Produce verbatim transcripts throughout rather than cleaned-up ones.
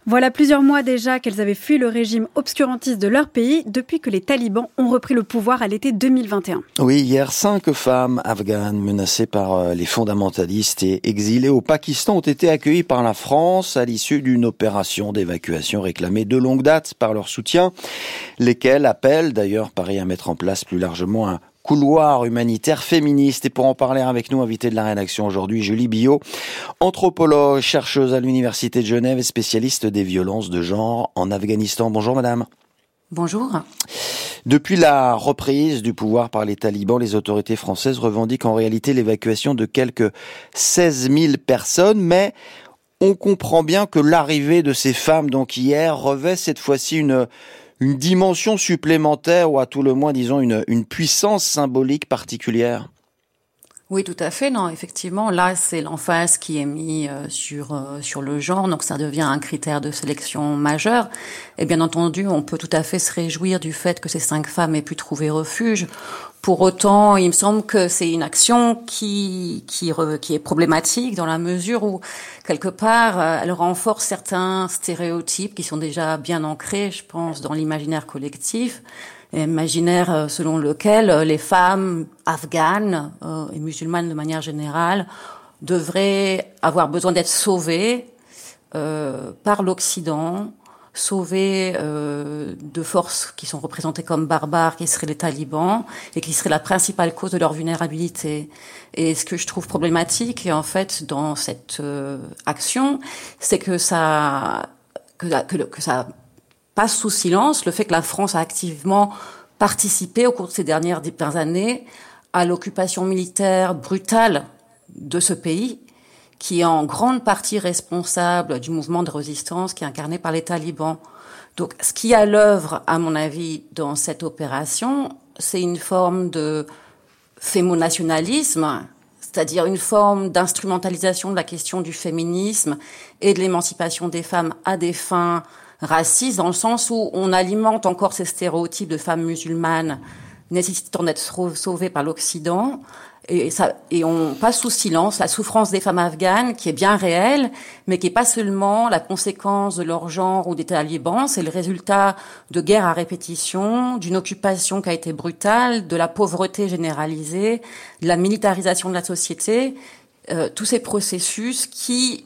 Voilà plusieurs mois déjà qu'elles avaient fui le régime obscurantiste de leur pays depuis que les talibans ont repris le pouvoir à l'été deux mille vingt et un. Oui, hier, cinq femmes afghanes menacées par les fondamentalistes et exilées au Pakistan ont été accueillies par la France à l'issue d'une opération d'évacuation réclamée de longue date par leur soutien, lesquels appellent d'ailleurs Paris à mettre en place plus largement un couloir humanitaire féministe. Et pour en parler avec nous, invité de la rédaction aujourd'hui, Julie Billot, anthropologue, chercheuse à l'Université de Genève et spécialiste des violences de genre en Afghanistan. Bonjour madame. Bonjour. Depuis la reprise du pouvoir par les talibans, les autorités françaises revendiquent en réalité l'évacuation de quelques seize mille personnes, mais on comprend bien que l'arrivée de ces femmes, donc hier, revêt cette fois-ci une une dimension supplémentaire ou à tout le moins, disons, une, une puissance symbolique particulière. Oui, tout à fait. Non, effectivement, là, c'est l'emphase qui est mise euh, sur euh, sur le genre, donc ça devient un critère de sélection majeur. Et bien entendu, on peut tout à fait se réjouir du fait que ces cinq femmes aient pu trouver refuge. Pour autant, il me semble que c'est une action qui qui qui est problématique dans la mesure où quelque part, elle renforce certains stéréotypes qui sont déjà bien ancrés, je pense, dans l'imaginaire collectif. Imaginaire selon lequel les femmes afghanes euh, et musulmanes de manière générale devraient avoir besoin d'être sauvées euh, par l'Occident, sauvées euh, de forces qui sont représentées comme barbares, qui seraient les talibans, et qui seraient la principale cause de leur vulnérabilité. Et ce que je trouve problématique, en fait, dans cette euh, action, c'est que ça que, que, que ça passe sous silence le fait que la France a activement participé au cours de ces dernières années à l'occupation militaire brutale de ce pays, qui est en grande partie responsable du mouvement de résistance qui est incarné par les talibans. Donc, ce qui est à l'œuvre, à mon avis, dans cette opération, c'est une forme de fémonationalisme, c'est-à-dire une forme d'instrumentalisation de la question du féminisme et de l'émancipation des femmes à des fins raciste, dans le sens où on alimente encore ces stéréotypes de femmes musulmanes nécessitant d'être sauvées par l'Occident, et, ça, et on passe sous silence la souffrance des femmes afghanes, qui est bien réelle, mais qui est pas seulement la conséquence de leur genre ou des talibans, c'est le résultat de guerres à répétition, d'une occupation qui a été brutale, de la pauvreté généralisée, de la militarisation de la société, euh, tous ces processus qui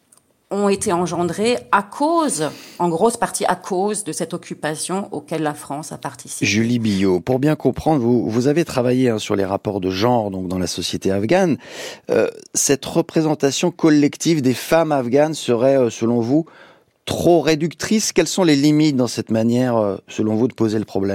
ont été engendrés à cause, en grosse partie à cause de cette occupation auquel la France a participé. Julie Billot, pour bien comprendre, vous, vous avez travaillé hein, sur les rapports de genre donc dans la société afghane. Euh, cette représentation collective des femmes afghanes serait, euh, selon vous, trop réductrice. Quelles sont les limites dans cette manière, euh, selon vous, de poser le problème ?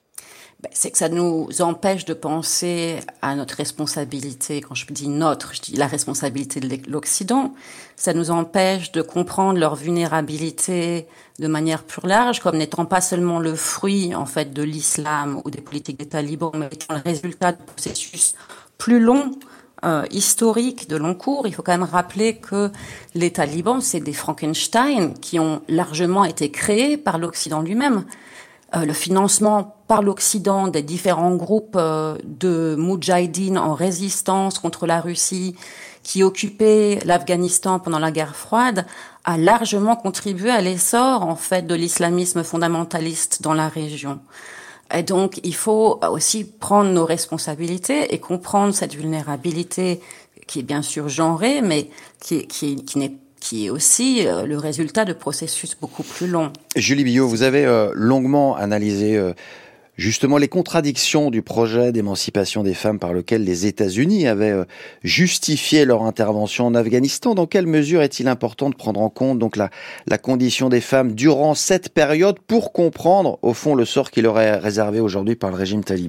Ben, c'est que ça nous empêche de penser à notre responsabilité. Quand je dis notre, je dis la responsabilité de l'Occident. Ça nous empêche de comprendre leur vulnérabilité de manière plus large, comme n'étant pas seulement le fruit, en fait, de l'islam ou des politiques des talibans, mais étant le résultat de processus plus longs, euh, historiques, de long cours. Il faut quand même rappeler que les talibans, c'est des Frankenstein qui ont largement été créés par l'Occident lui-même. Euh, le financement par l'Occident des différents groupes euh, de moudjahidines en résistance contre la Russie qui occupaient l'Afghanistan pendant la guerre froide a largement contribué à l'essor en fait de l'islamisme fondamentaliste dans la région. Et donc il faut aussi prendre nos responsabilités et comprendre cette vulnérabilité qui est bien sûr genrée, mais qui, qui, qui n'est qui est aussi euh, le résultat de processus beaucoup plus longs. Julie Billot, vous avez euh, longuement analysé euh, justement les contradictions du projet d'émancipation des femmes par lequel les États-Unis avaient euh, justifié leur intervention en Afghanistan. Dans quelle mesure est-il important de prendre en compte donc la, la condition des femmes durant cette période pour comprendre au fond le sort qui leur est réservé aujourd'hui par le régime taliban ?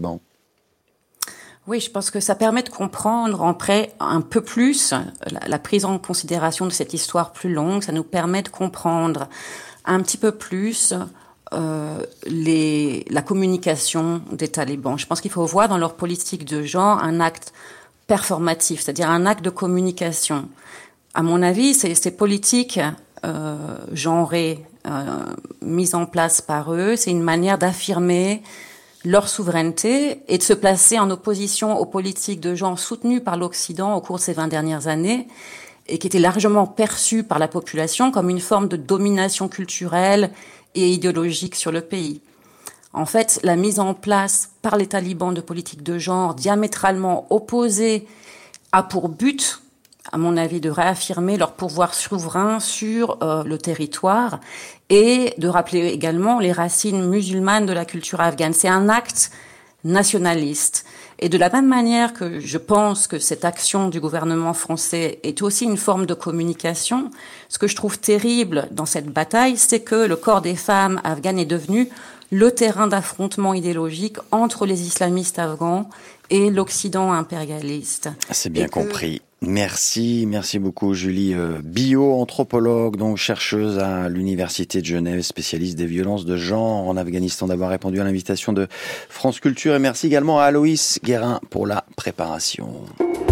Oui, je pense que ça permet de comprendre en près un peu plus la, la prise en considération de cette histoire plus longue. Ça nous permet de comprendre un petit peu plus euh, les, la communication des talibans. Je pense qu'il faut voir dans leur politique de genre un acte performatif, c'est-à-dire un acte de communication. À mon avis, ces, ces politiques euh, genrées euh, mises en place par eux, c'est une manière d'affirmer leur souveraineté et de se placer en opposition aux politiques de genre soutenues par l'Occident au cours de ces vingt dernières années et qui était largement perçue par la population comme une forme de domination culturelle et idéologique sur le pays. En fait, la mise en place par les talibans de politiques de genre diamétralement opposées a pour but, à mon avis, de réaffirmer leur pouvoir souverain sur euh, le territoire et de rappeler également les racines musulmanes de la culture afghane. C'est un acte nationaliste. Et de la même manière que je pense que cette action du gouvernement français est aussi une forme de communication, ce que je trouve terrible dans cette bataille, c'est que le corps des femmes afghanes est devenu le terrain d'affrontement idéologique entre les islamistes afghans et l'Occident impérialiste. C'est bien que... compris. Merci, merci beaucoup Julie Billot, anthropologue, donc chercheuse à l'Université de Genève, spécialiste des violences de genre en Afghanistan, d'avoir répondu à l'invitation de France Culture. Et merci également à Aloïs Guérin pour la préparation.